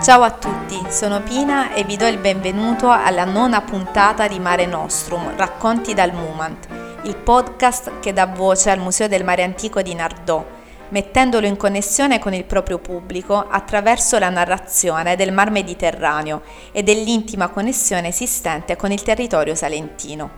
Ciao a tutti, sono Pina e vi do il benvenuto alla 9ª puntata di Mare Nostrum, Racconti dal Mumant, il podcast che dà voce al Museo del Mare Antico di Nardò, mettendolo in connessione con il proprio pubblico attraverso la narrazione del Mar Mediterraneo e dell'intima connessione esistente con il territorio salentino.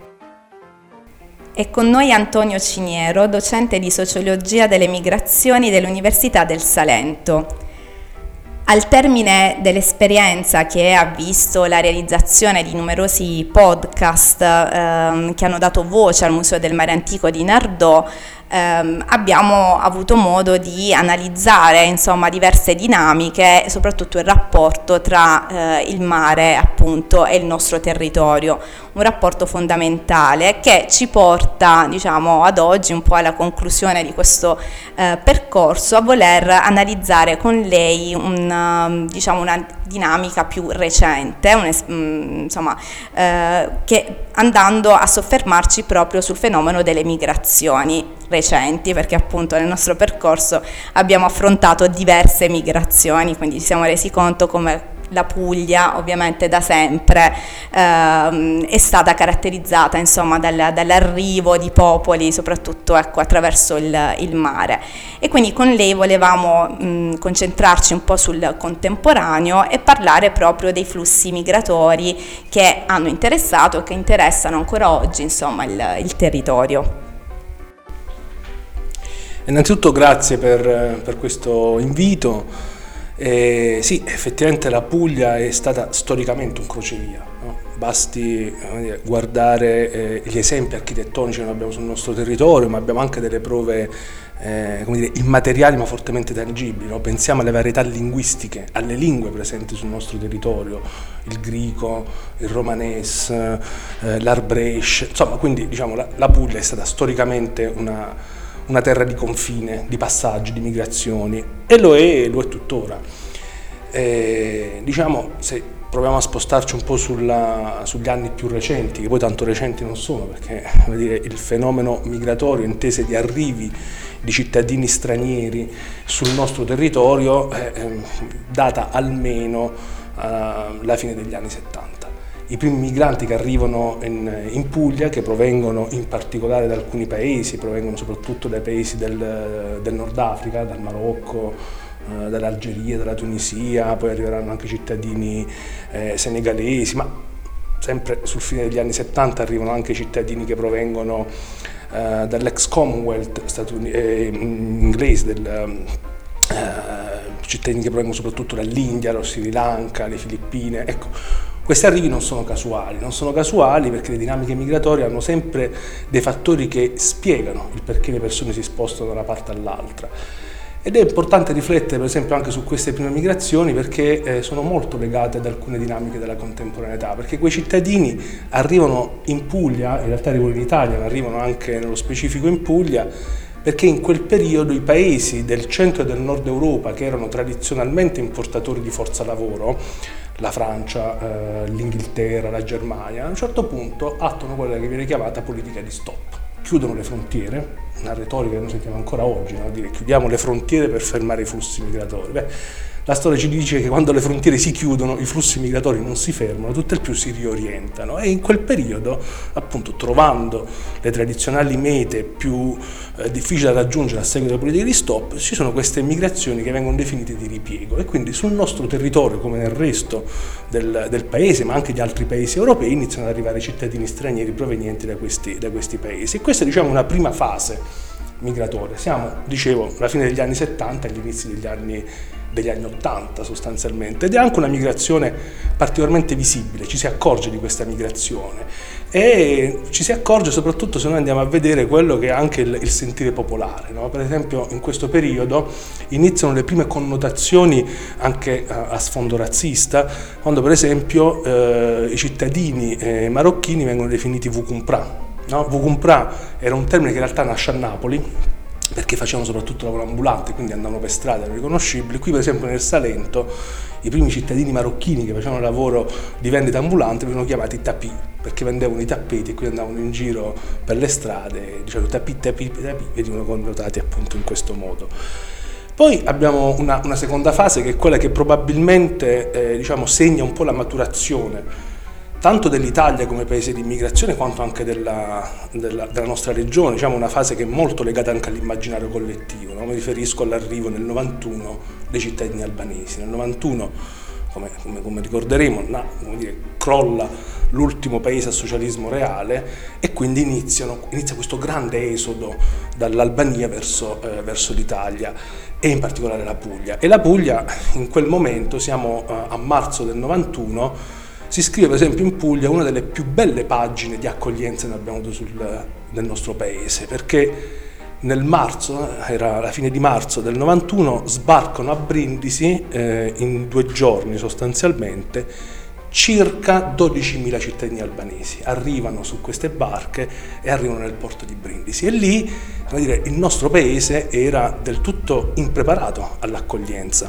È con noi Antonio Ciniero, docente di Sociologia delle Migrazioni dell'Università del Salento. Al termine dell'esperienza che ha visto la realizzazione di numerosi podcast che hanno dato voce al Museo del Mare Antico di Nardò, abbiamo avuto modo di analizzare diverse dinamiche e soprattutto il rapporto tra il mare appunto e il nostro territorio, un rapporto fondamentale che ci porta ad oggi un po' alla conclusione di questo percorso, a voler analizzare con lei una dinamica più recente, che andando a soffermarci proprio sul fenomeno delle migrazioni recenti, perché appunto nel nostro percorso abbiamo affrontato diverse migrazioni, quindi ci siamo resi conto come la Puglia ovviamente da sempre è stata caratterizzata dall'arrivo di popoli soprattutto attraverso il mare, e quindi con lei volevamo concentrarci un po' sul contemporaneo e parlare proprio dei flussi migratori che hanno interessato e che interessano ancora oggi il territorio. Innanzitutto grazie per questo invito. Sì, effettivamente la Puglia è stata storicamente un crocevia, no? Basti guardare gli esempi architettonici che noi abbiamo sul nostro territorio, ma abbiamo anche delle prove immateriali ma fortemente tangibili, no? Pensiamo alle varietà linguistiche, alle lingue presenti sul nostro territorio, il greco, il romanes, l'arbresce, insomma, quindi la Puglia è stata storicamente una terra di confine, di passaggi, di migrazioni, e lo è tuttora. Se proviamo a spostarci un po' sugli anni più recenti, che poi tanto recenti non sono, perché il fenomeno migratorio intese di arrivi di cittadini stranieri sul nostro territorio data almeno alla fine degli anni 70. I primi migranti che arrivano in Puglia, che provengono in particolare da alcuni paesi, provengono soprattutto dai paesi del Nord Africa, dal Marocco, dall'Algeria, dalla Tunisia, poi arriveranno anche cittadini senegalesi, ma sempre sul fine degli anni 70 arrivano anche cittadini che provengono dall'ex Commonwealth inglese, cittadini che provengono soprattutto dall'India, lo Sri Lanka, le Filippine, ecco. Questi arrivi non sono casuali perché le dinamiche migratorie hanno sempre dei fattori che spiegano il perché le persone si spostano da una parte all'altra. Ed è importante riflettere per esempio anche su queste prime migrazioni, perché sono molto legate ad alcune dinamiche della contemporaneità, perché quei cittadini arrivano in Puglia, in realtà arrivano in Italia, ma arrivano anche nello specifico in Puglia, perché in quel periodo i paesi del centro e del nord Europa, che erano tradizionalmente importatori di forza lavoro, la Francia, l'Inghilterra, la Germania, a un certo punto attuano quella che viene chiamata politica di stop. Chiudono le frontiere, una retorica che noi sentiamo ancora oggi, no? Dire chiudiamo le frontiere per fermare i flussi migratori. La storia ci dice che quando le frontiere si chiudono i flussi migratori non si fermano, tutt'al più si riorientano, e in quel periodo, appunto, trovando le tradizionali mete più difficili da raggiungere a seguito della politica di stop, ci sono queste migrazioni che vengono definite di ripiego, e quindi sul nostro territorio, come nel resto del paese, ma anche di altri paesi europei, iniziano ad arrivare cittadini stranieri provenienti da questi paesi. E questa è una prima fase migratoria. Siamo, alla fine degli anni 70 agli inizi degli anni 80 sostanzialmente, ed è anche una migrazione particolarmente visibile, ci si accorge di questa migrazione, e ci si accorge soprattutto se noi andiamo a vedere quello che è anche il sentire popolare, no? Per esempio in questo periodo iniziano le prime connotazioni anche a sfondo razzista, quando per esempio i cittadini marocchini vengono definiti vukumpra. No? Vukumpra era un termine che in realtà nasce a Napoli, perché facevano soprattutto lavoro ambulante, quindi andavano per strada, erano riconoscibili. Qui per esempio nel Salento i primi cittadini marocchini che facevano lavoro di vendita ambulante venivano chiamati tapì, perché vendevano i tappeti e quindi andavano in giro per le strade, dicevano tapì, venivano connotati appunto in questo modo. Poi abbiamo una seconda fase, che è quella che probabilmente segna un po' la maturazione tanto dell'Italia come paese di immigrazione quanto anche della nostra regione, una fase che è molto legata anche all'immaginario collettivo, no? Mi riferisco all'arrivo nel 91 dei cittadini albanesi. Nel 91, come ricorderemo, crolla l'ultimo paese a socialismo reale e quindi inizia questo grande esodo dall'Albania verso l'Italia e in particolare la Puglia. E la Puglia in quel momento, siamo a marzo del 91, si scrive per esempio in Puglia una delle più belle pagine di accoglienza che abbiamo avuto nel nostro paese, perché nel marzo, era la fine di marzo del 91, sbarcano a Brindisi in 2 giorni sostanzialmente circa 12.000 cittadini albanesi, arrivano su queste barche e arrivano nel porto di Brindisi e lì il nostro paese era del tutto impreparato all'accoglienza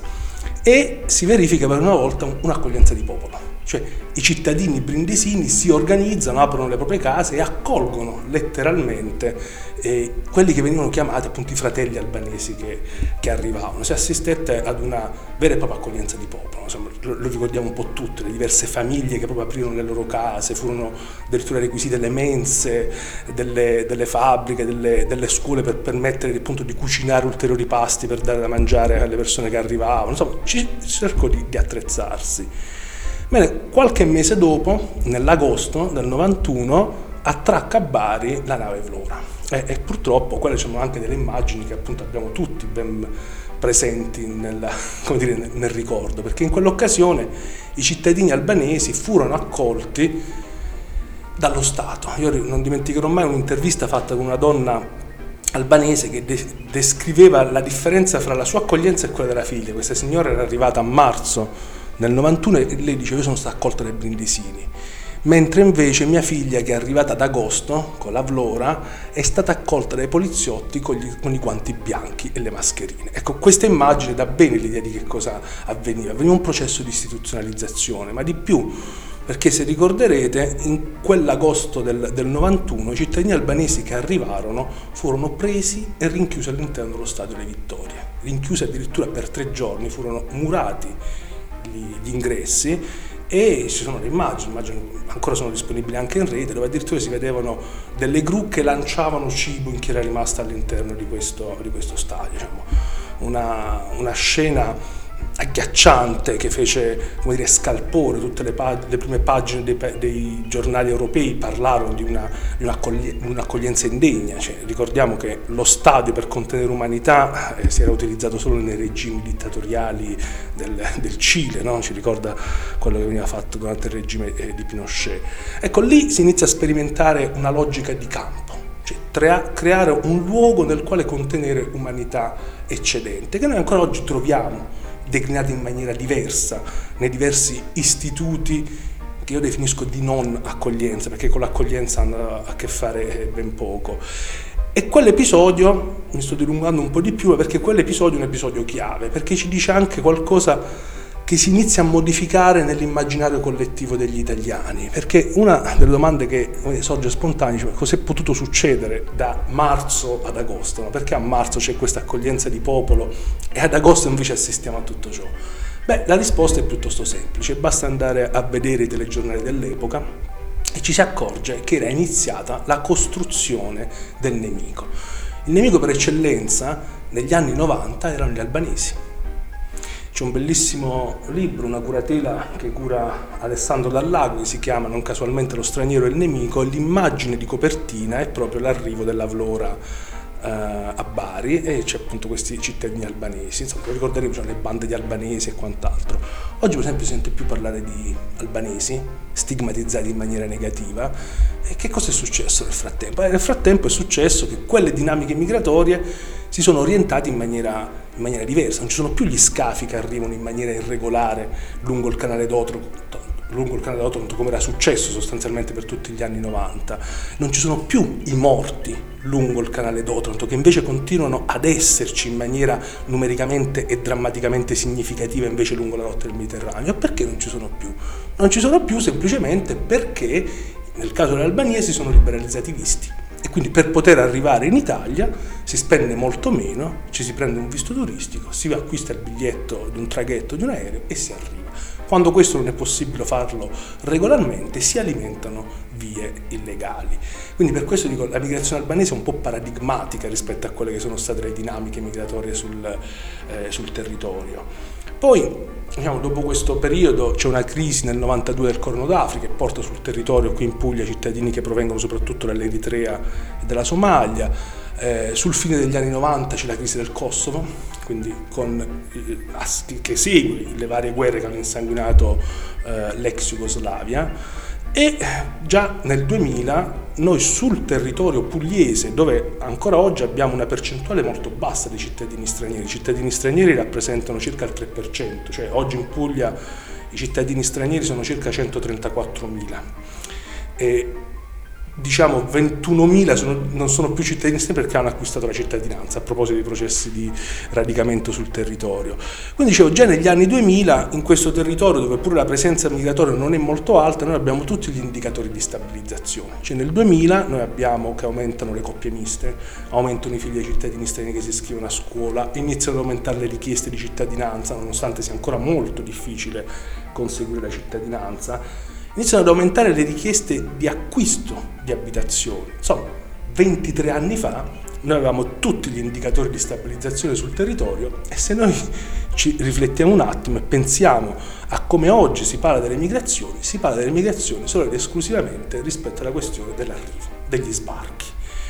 e si verifica per una volta un'accoglienza di popolo. Cioè i cittadini brindisini si organizzano, aprono le proprie case e accolgono letteralmente quelli che venivano chiamati appunto i fratelli albanesi che arrivavano. Si assistette ad una vera e propria accoglienza di popolo. Insomma, lo ricordiamo un po' tutte, le diverse famiglie che proprio aprirono le loro case, furono addirittura requisite le mense delle fabbriche, delle scuole per permettere appunto di cucinare ulteriori pasti per dare da mangiare alle persone che arrivavano. Insomma, ci cercò di attrezzarsi. Bene, qualche mese dopo, nell'agosto del 91, attracca a Bari la nave Vlora e purtroppo quelle sono anche delle immagini che appunto abbiamo tutti ben presenti nel ricordo, perché in quell'occasione i cittadini albanesi furono accolti dallo Stato. Io non dimenticherò mai un'intervista fatta con una donna albanese che descriveva la differenza fra la sua accoglienza e quella della figlia. Questa signora era arrivata a marzo nel 91 e lei dice: io sono stata accolta dai brindisini, mentre invece mia figlia, che è arrivata ad agosto con la Vlora, è stata accolta dai poliziotti con i guanti bianchi e le mascherine. Ecco, questa immagine dà bene l'idea di che cosa avveniva. Avveniva un processo di istituzionalizzazione, ma di più, perché se ricorderete, in quell'agosto del 91 i cittadini albanesi che arrivarono furono presi e rinchiusi all'interno dello Stadio delle Vittorie, rinchiusi addirittura per 3 giorni, furono murati gli ingressi e ci sono le immagini ancora sono disponibili anche in rete, dove addirittura si vedevano delle gru che lanciavano cibo in chi era rimasta all'interno di questo stadio. Una scena agghiacciante che fece scalpore. Tutte le prime pagine dei giornali europei parlarono di un'accoglienza indegna. Ricordiamo che lo stadio per contenere umanità si era utilizzato solo nei regimi dittatoriali del Cile, no? Ci ricorda quello che veniva fatto durante il regime di Pinochet. Ecco, lì si inizia a sperimentare una logica di campo, creare un luogo nel quale contenere umanità eccedente, che noi ancora oggi troviamo declinati in maniera diversa nei diversi istituti che io definisco di non accoglienza, perché con l'accoglienza hanno a che fare ben poco. E quell'episodio, mi sto dilungando un po' di più, perché quell'episodio è un episodio chiave, perché ci dice anche qualcosa che si inizia a modificare nell'immaginario collettivo degli italiani, perché una delle domande che sorge spontanea è: cos'è potuto succedere da marzo ad agosto? No? Perché a marzo c'è questa accoglienza di popolo e ad agosto invece assistiamo a tutto ciò? Beh, la risposta è piuttosto semplice, basta andare a vedere i telegiornali dell'epoca e ci si accorge che era iniziata la costruzione del nemico. Il nemico per eccellenza negli anni 90 erano gli albanesi. C'è un bellissimo libro, una curatela che cura Alessandro Dallago, che si chiama non casualmente Lo straniero e il nemico, e l'immagine di copertina è proprio l'arrivo della Vlora a Bari e c'è appunto questi cittadini albanesi. Insomma, ricorderemo le bande di albanesi e quant'altro. Oggi per esempio si sente più parlare di albanesi stigmatizzati in maniera negativa. E che cosa è successo nel frattempo? Nel frattempo è successo che quelle dinamiche migratorie si sono orientate in maniera diversa. Non ci sono più gli scafi che arrivano in maniera irregolare lungo il canale d'Otranto, come era successo sostanzialmente per tutti gli anni 90. Non ci sono più i morti lungo il canale d'Otranto, che invece continuano ad esserci in maniera numericamente e drammaticamente significativa invece lungo la rotta del Mediterraneo. E perché non ci sono più? Non ci sono più semplicemente perché nel caso dell'Albania si sono liberalizzati i visti. E quindi per poter arrivare in Italia si spende molto meno, ci si prende un visto turistico, si acquista il biglietto di un traghetto, di un aereo e si arriva. Quando questo non è possibile farlo regolarmente, si alimentano vie illegali. Quindi per questo dico, la migrazione albanese è un po' paradigmatica rispetto a quelle che sono state le dinamiche migratorie sul territorio. Poi, diciamo, dopo questo periodo c'è una crisi nel 92 del Corno d'Africa che porta sul territorio qui in Puglia cittadini che provengono soprattutto dall'Eritrea e dalla Somalia. Sul fine degli anni 90 c'è la crisi del Kosovo, quindi che segue le varie guerre che hanno insanguinato l'ex Jugoslavia, e già nel 2000 noi sul territorio pugliese, dove ancora oggi abbiamo una percentuale molto bassa di cittadini stranieri, i cittadini stranieri rappresentano circa il 3%, cioè oggi in Puglia i cittadini stranieri sono circa 134.000 e diciamo 21.000 non sono più cittadini stranieri perché hanno acquistato la cittadinanza, a proposito dei processi di radicamento sul territorio. Quindi dicevo, già negli anni 2000 in questo territorio, dove pure la presenza migratoria non è molto alta, noi abbiamo tutti gli indicatori di stabilizzazione. Cioè nel 2000 noi abbiamo che aumentano le coppie miste, aumentano i figli dei cittadini stranieri che si iscrivono a scuola, iniziano ad aumentare le richieste di cittadinanza, nonostante sia ancora molto difficile conseguire la cittadinanza. Iniziano ad aumentare le richieste di acquisto di abitazioni. Insomma, 23 anni fa noi avevamo tutti gli indicatori di stabilizzazione sul territorio e se noi ci riflettiamo un attimo e pensiamo a come oggi si parla delle migrazioni, si parla delle migrazioni solo ed esclusivamente rispetto alla questione dell'arrivo, degli sbarchi.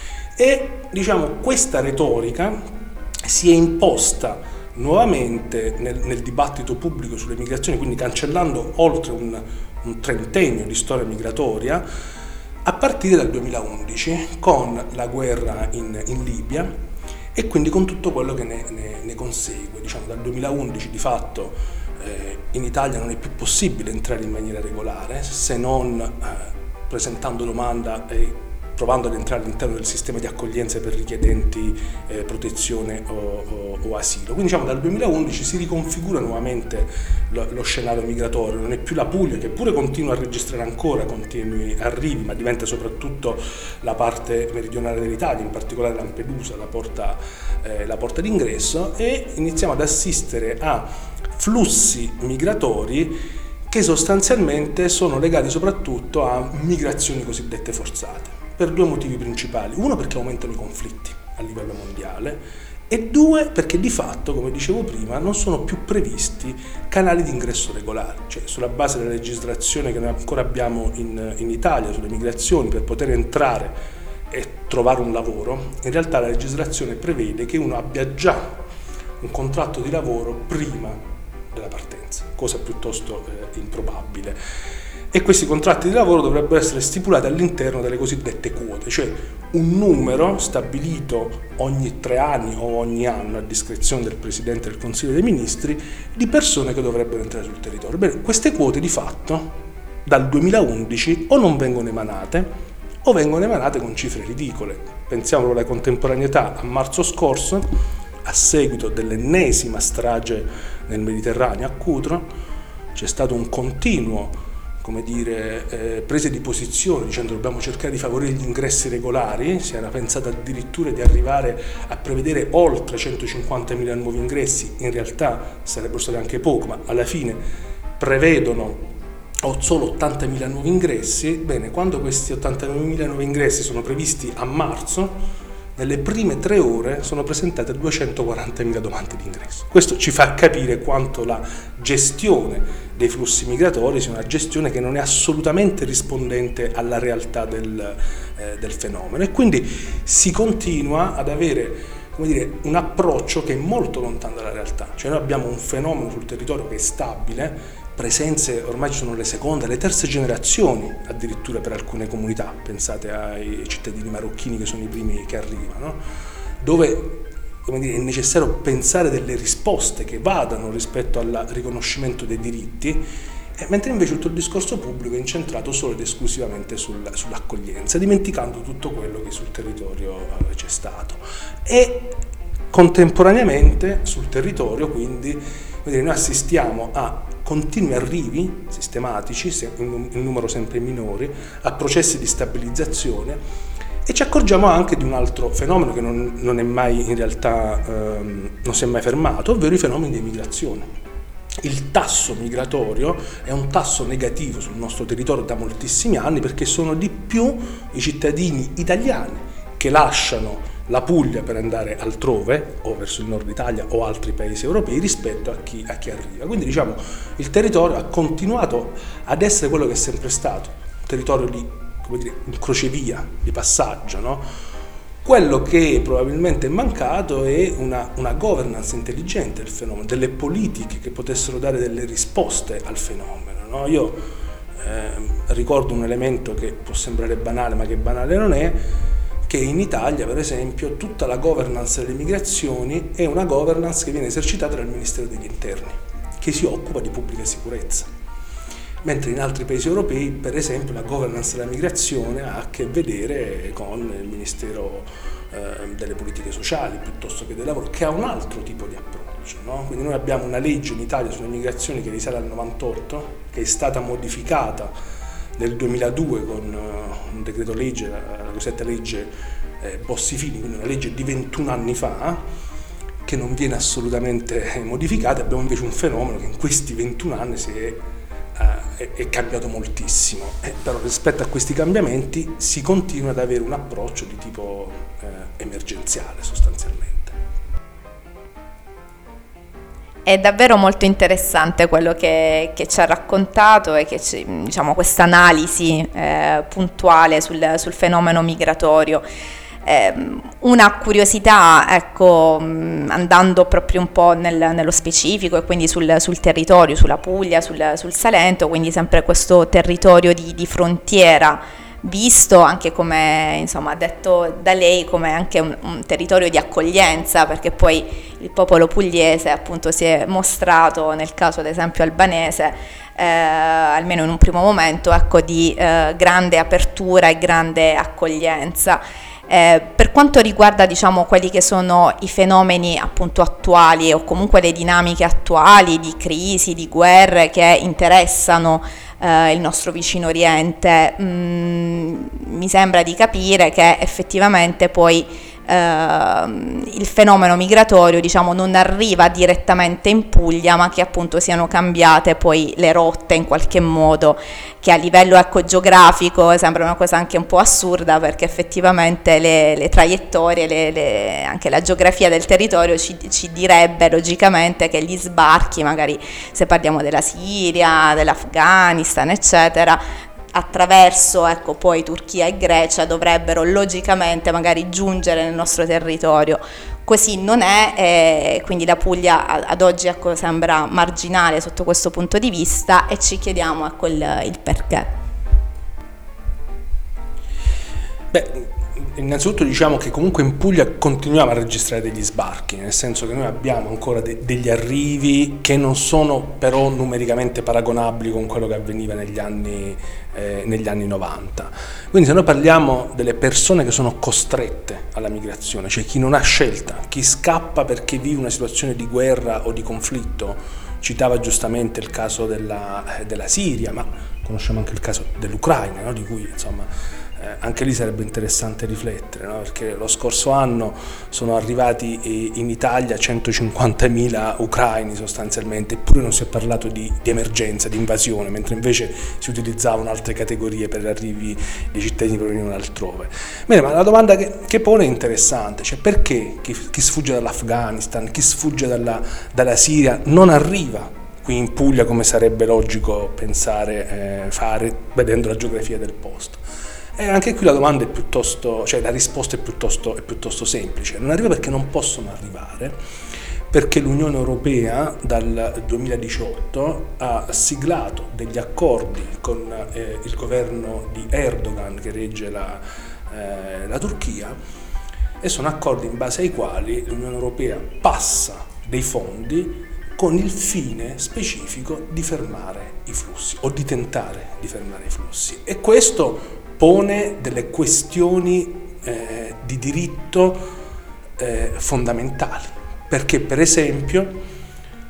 E diciamo questa retorica si è imposta nuovamente nel dibattito pubblico sulle migrazioni, quindi cancellando oltre un trentennio di storia migratoria, a partire dal 2011 con la guerra in Libia e quindi con tutto quello che ne consegue. Diciamo, dal 2011 di fatto in Italia non è più possibile entrare in maniera regolare se non presentando domanda e provando ad entrare all'interno del sistema di accoglienza per richiedenti protezione o asilo. Quindi diciamo dal 2011 si riconfigura nuovamente lo scenario migratorio, non è più la Puglia che pure continua a registrare ancora continui arrivi, ma diventa soprattutto la parte meridionale dell'Italia, in particolare Lampedusa, la porta d'ingresso, e iniziamo ad assistere a flussi migratori che sostanzialmente sono legati soprattutto a migrazioni cosiddette forzate. Per due motivi principali: uno, perché aumentano i conflitti a livello mondiale, e due, perché di fatto, come dicevo prima, non sono più previsti canali di ingresso regolari. Cioè, sulla base della legislazione che noi ancora abbiamo in Italia sulle migrazioni, per poter entrare e trovare un lavoro, in realtà la legislazione prevede che uno abbia già un contratto di lavoro prima della partenza, cosa piuttosto improbabile. E questi contratti di lavoro dovrebbero essere stipulati all'interno delle cosiddette quote, cioè un numero stabilito ogni 3 anni o ogni anno a discrezione del Presidente del Consiglio dei Ministri di persone che dovrebbero entrare sul territorio. Bene, queste quote di fatto dal 2011 o non vengono emanate o vengono emanate con cifre ridicole. Pensiamo alla contemporaneità: a marzo scorso, a seguito dell'ennesima strage nel Mediterraneo a Cutro, c'è stato un continuo prese di posizione dicendo dobbiamo cercare di favorire gli ingressi regolari. Si era pensato addirittura di arrivare a prevedere oltre 150.000 nuovi ingressi, in realtà sarebbero stati anche poco, ma alla fine prevedono solo 80.000 nuovi ingressi. Bene, quando questi 80.000 nuovi ingressi sono previsti a marzo, nelle prime 3 ore sono presentate 240.000 domande di ingresso. Questo ci fa capire quanto la gestione dei flussi migratori sia una gestione che non è assolutamente rispondente alla realtà del fenomeno, e quindi si continua ad avere un approccio che è molto lontano dalla realtà. Cioè noi abbiamo un fenomeno sul territorio che è stabile, presenze ormai ci sono le seconde, le terze generazioni addirittura per alcune comunità, pensate ai cittadini marocchini che sono i primi che arrivano, dove è necessario pensare delle risposte che vadano rispetto al riconoscimento dei diritti, mentre invece tutto il discorso pubblico è incentrato solo ed esclusivamente sull'accoglienza, dimenticando tutto quello che sul territorio c'è stato. E contemporaneamente sul territorio quindi noi assistiamo a continui arrivi sistematici, in numero sempre minori, a processi di stabilizzazione, E ci accorgiamo anche di un altro fenomeno che non è mai in realtà non si è mai fermato, ovvero i fenomeni di migrazione. Il tasso migratorio è un tasso negativo sul nostro territorio da moltissimi anni, perché sono di più i cittadini italiani che lasciano la Puglia per andare altrove, o verso il nord Italia o altri paesi europei, rispetto a chi arriva. Quindi diciamo il territorio ha continuato ad essere quello che è sempre stato, un territorio di, come dire, un crocevia, di passaggio, no? Quello che probabilmente è mancato è una governance intelligente del fenomeno, delle politiche che potessero dare delle risposte al fenomeno, no? Io ricordo un elemento che può sembrare banale, ma che banale non è, che in Italia, per esempio, tutta la governance delle migrazioni è una governance che viene esercitata dal Ministero degli Interni, che si occupa di pubblica sicurezza. Mentre in altri paesi europei, per esempio, la governance della migrazione ha a che vedere con il Ministero delle politiche sociali piuttosto che del lavoro, che ha un altro tipo di approccio, no? Quindi noi abbiamo una legge in Italia sulle migrazioni che risale al 98, che è stata modificata nel 2002 con un decreto legge, la cosiddetta legge Bossi-Fini, quindi una legge di 21 anni fa, che non viene assolutamente modificata. Abbiamo invece un fenomeno che in questi 21 anni è cambiato moltissimo, però rispetto a questi cambiamenti si continua ad avere un approccio di tipo emergenziale sostanzialmente. È davvero molto interessante quello che ci ha raccontato e che diciamo, questa analisi puntuale sul fenomeno migratorio. Una curiosità, ecco, andando proprio un po' nello specifico e quindi sul territorio, sulla Puglia, sul Salento, quindi sempre questo territorio di frontiera, visto anche come, insomma, detto da lei, come anche un territorio di accoglienza, perché poi il popolo pugliese appunto si è mostrato, nel caso ad esempio albanese, almeno in un primo momento, ecco, di grande apertura e grande accoglienza. Per quanto riguarda, diciamo, quelli che sono i fenomeni appunto attuali o comunque le dinamiche attuali di crisi, di guerre che interessano il nostro vicino Oriente, mi sembra di capire che effettivamente poi il fenomeno migratorio, diciamo, non arriva direttamente in Puglia, ma che appunto siano cambiate poi le rotte in qualche modo, che a livello, ecco, geografico sembra una cosa anche un po' assurda, perché effettivamente le traiettorie, anche la geografia del territorio ci direbbe logicamente che gli sbarchi, magari se parliamo della Siria, dell'Afghanistan, eccetera, attraverso, ecco, poi Turchia e Grecia, dovrebbero logicamente magari giungere nel nostro territorio. Così non è, quindi la Puglia ad oggi, ecco, sembra marginale sotto questo punto di vista, e ci chiediamo, ecco, il perché. Beh, innanzitutto diciamo che comunque in Puglia continuiamo a registrare degli sbarchi, nel senso che noi abbiamo ancora degli arrivi che non sono però numericamente paragonabili con quello che avveniva negli anni 90. Quindi se noi parliamo delle persone che sono costrette alla migrazione, cioè chi non ha scelta, chi scappa perché vive una situazione di guerra o di conflitto, citava giustamente il caso della Siria, ma conosciamo anche il caso dell'Ucraina, no? Di cui insomma anche lì sarebbe interessante riflettere, no? Perché lo scorso anno sono arrivati in Italia 150.000 ucraini sostanzialmente, eppure non si è parlato di emergenza, di invasione, mentre invece si utilizzavano altre categorie per arrivi di cittadini che provenivano altrove. Bene, ma la domanda che pone è interessante, cioè perché chi sfugge dall'Afghanistan, chi sfugge dalla Siria non arriva qui in Puglia come sarebbe logico pensare, fare, vedendo la geografia del posto? E anche qui la domanda è piuttosto, cioè la risposta è piuttosto semplice. Non arriva perché non possono arrivare, perché l'Unione Europea dal 2018 ha siglato degli accordi con il governo di Erdogan che regge la Turchia, e sono accordi in base ai quali l'Unione Europea passa dei fondi con il fine specifico di fermare i flussi o di tentare di fermare i flussi, e questo pone delle questioni di diritto fondamentali, perché per esempio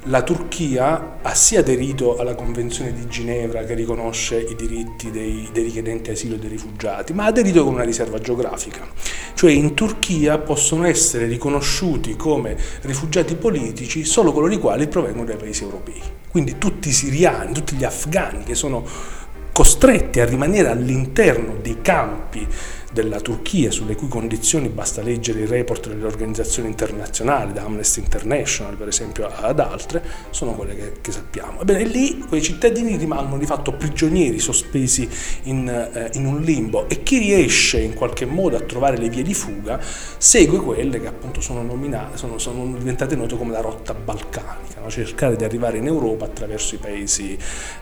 la Turchia ha sì aderito alla Convenzione di Ginevra che riconosce i diritti dei richiedenti asilo e dei rifugiati, ma ha aderito con una riserva geografica. Cioè in Turchia possono essere riconosciuti come rifugiati politici solo coloro i quali provengono dai paesi europei. Quindi tutti i siriani, tutti gli afghani che sono costretti a rimanere all'interno dei campi della Turchia, sulle cui condizioni basta leggere i report delle organizzazioni internazionali, da Amnesty International per esempio ad altre, sono quelle che sappiamo. Ebbene, lì quei cittadini rimangono di fatto prigionieri, sospesi in un limbo, e chi riesce in qualche modo a trovare le vie di fuga segue quelle che appunto sono diventate note come la rotta balcanica, no? Cercare di arrivare in Europa attraverso i paesi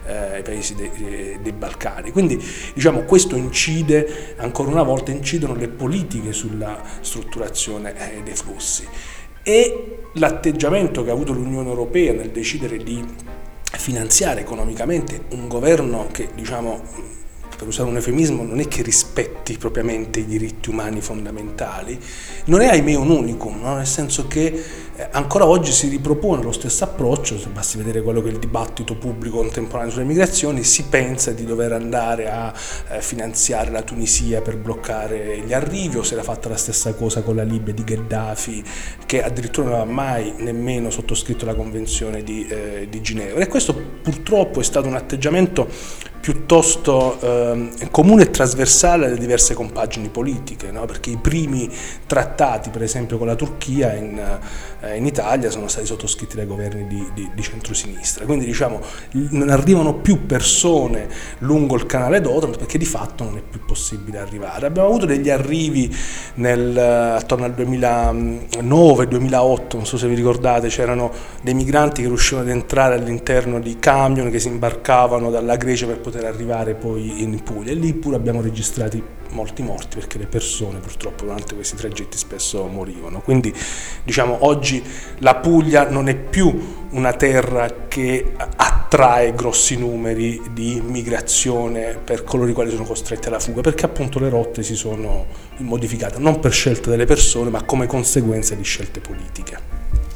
dei Balcani. Quindi diciamo questo incide ancora una volta, incidono le politiche sulla strutturazione dei flussi, e l'atteggiamento che ha avuto l'Unione Europea nel decidere di finanziare economicamente un governo che, diciamo, per usare un eufemismo, non è che rispetti propriamente i diritti umani fondamentali, non è ahimè un unicum, no? Nel senso che ancora oggi si ripropone lo stesso approccio. Se basti vedere quello che è il dibattito pubblico contemporaneo sulle migrazioni, si pensa di dover andare a finanziare la Tunisia per bloccare gli arrivi, o si era fatta la stessa cosa con la Libia di Gheddafi, che addirittura non aveva mai nemmeno sottoscritto la Convenzione di Ginevra. E questo purtroppo è stato un atteggiamento piuttosto comune e trasversale alle diverse compagini politiche, no? Perché i primi trattati, per esempio con la Turchia in Italia, sono stati sottoscritti dai governi di centrosinistra. Quindi diciamo non arrivano più persone lungo il canale d'Otranto, perché di fatto non è più possibile arrivare. Abbiamo avuto degli arrivi attorno al 2009-2008, non so se vi ricordate, c'erano dei migranti che riuscivano ad entrare all'interno di camion che si imbarcavano dalla Grecia per poter arrivare poi in Puglia, e lì pure abbiamo registrati molti morti, perché le persone purtroppo durante questi tragitti spesso morivano. Quindi diciamo oggi la Puglia non è più una terra che attrae grossi numeri di migrazione per coloro i quali sono costretti alla fuga, perché appunto le rotte si sono modificate non per scelta delle persone, ma come conseguenza di scelte politiche.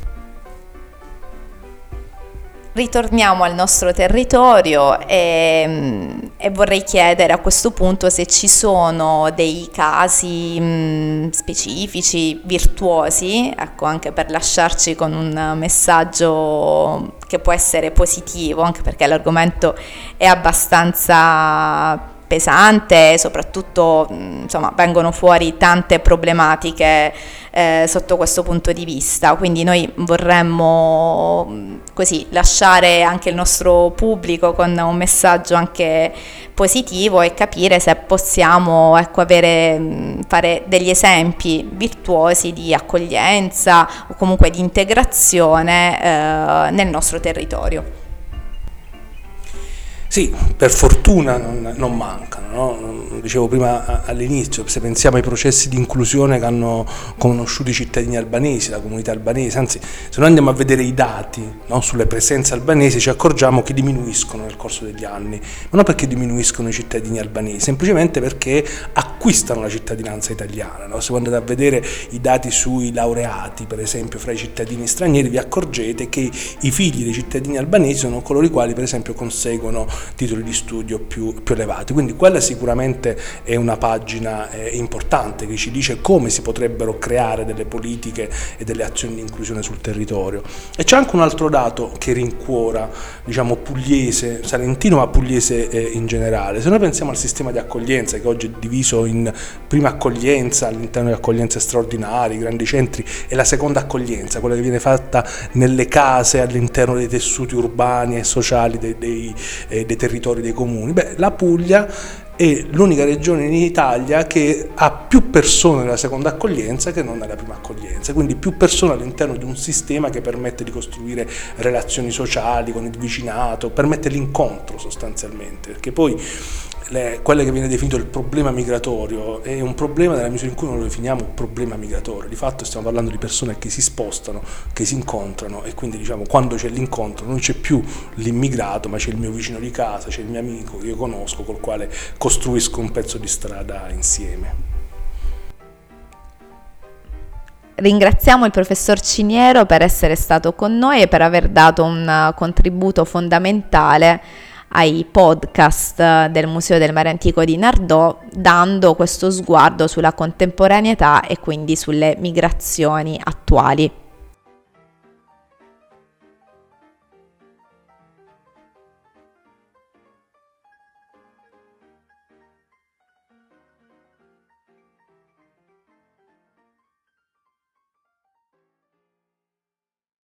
Ritorniamo al nostro territorio e vorrei chiedere a questo punto se ci sono dei casi specifici, virtuosi, ecco, anche per lasciarci con un messaggio che può essere positivo, anche perché l'argomento è abbastanza pesante, soprattutto insomma vengono fuori tante problematiche sotto questo punto di vista, quindi noi vorremmo così lasciare anche il nostro pubblico con un messaggio anche positivo e capire se possiamo, ecco, fare degli esempi virtuosi di accoglienza o comunque di integrazione nel nostro territorio. Sì, per fortuna non mancano, no? Dicevo prima all'inizio, se pensiamo ai processi di inclusione che hanno conosciuto i cittadini albanesi, la comunità albanese, anzi se noi andiamo a vedere i dati, no, sulle presenze albanesi, ci accorgiamo che diminuiscono nel corso degli anni, ma non perché diminuiscono i cittadini albanesi, semplicemente perché acquistano la cittadinanza italiana, no? Se andate a vedere i dati sui laureati, per esempio, fra i cittadini stranieri, vi accorgete che i figli dei cittadini albanesi sono coloro i quali, per esempio, conseguono titoli di studio più elevati. Quindi quella sicuramente è una pagina importante che ci dice come si potrebbero creare delle politiche e delle azioni di inclusione sul territorio. E c'è anche un altro dato che rincuora, diciamo, pugliese, salentino, ma pugliese in generale. Se noi pensiamo al sistema di accoglienza, che oggi è diviso in prima accoglienza all'interno di accoglienze straordinarie, grandi centri, e la seconda accoglienza, quella che viene fatta nelle case all'interno dei tessuti urbani e sociali dei territori, dei comuni. La Puglia è l'unica regione in Italia che ha più persone nella seconda accoglienza che non nella prima accoglienza, quindi più persone all'interno di un sistema che permette di costruire relazioni sociali con il vicinato, permette l'incontro sostanzialmente, perché poi quello che viene definito il problema migratorio è un problema nella misura in cui non lo definiamo un problema migratorio. Di fatto stiamo parlando di persone che si spostano, che si incontrano, e quindi diciamo quando c'è l'incontro non c'è più l'immigrato, ma c'è il mio vicino di casa, c'è il mio amico che io conosco, col quale costruisco un pezzo di strada insieme. Ringraziamo il professor Ciniero per essere stato con noi e per aver dato un contributo fondamentale ai podcast del Museo del Mare Antico di Nardò, dando questo sguardo sulla contemporaneità e quindi sulle migrazioni attuali.